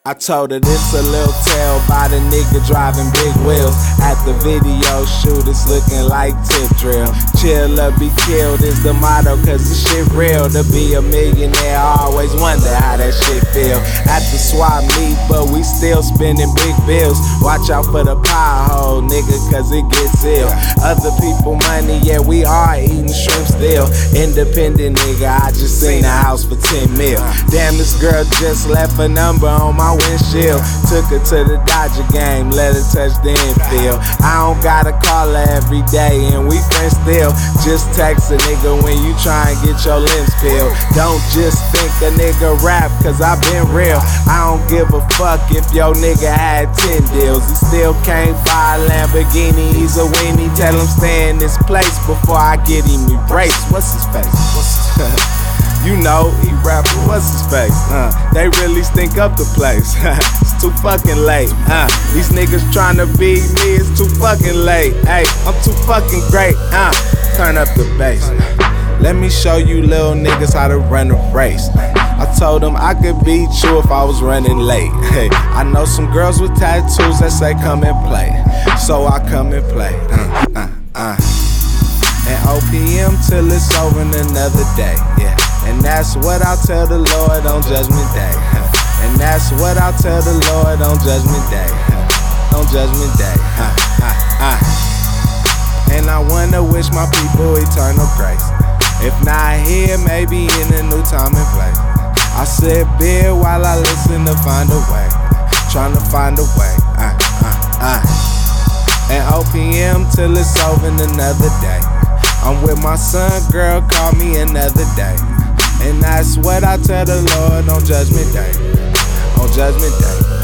I told her this a little tale by the nigga driving big wheels. At the video shoot, it's looking like tip drill. Chill or be killed is the motto, cause this shit real. To be a millionaire, I always wonder how that shit feel. At the swap meet, but we still spending big bills. Watch out for the pothole, nigga, cause it gets ill. Other people money, yeah, we are eating shrimp still. Independent nigga, I just seen a house for 10 mil. Damn, this girl just left a number on my windshield. Took her to the Dodger game, let her touch the infield. I don't gotta call her every day, and we friends still. Just text a nigga when you try and get your limbs peeled. Don't just think a nigga rap, cause I been real. I don't give a fuck if your nigga had 10 deals. He still can't buy a Lamborghini, he's a weenie. Tell him stay in this place before I get him erased. What's his face? You know, he rapper, what's his face? They really stink up the place. It's too fucking late. These niggas tryna beat me, it's too fucking late. Hey, I'm too fucking great. Turn up the bass. Let me show you little niggas how to run a race. I told them I could beat you if I was running late. Hey, I know some girls with tattoos that say come and play, so I come and play. And OPM till it's over in another day. Yeah. And that's what I'll tell the Lord on Judgment Day. And that's what I'll tell the Lord on Judgment Day. On Judgment Day. And I wanna wish my people eternal grace. If not here, maybe in a new time and place. I sip beer while I listen to find a way. Tryna find a way. And OPM till it's over in another day. I'm with my son, girl, call me another day. And that's what I tell the Lord on Judgment Day. On Judgment Day.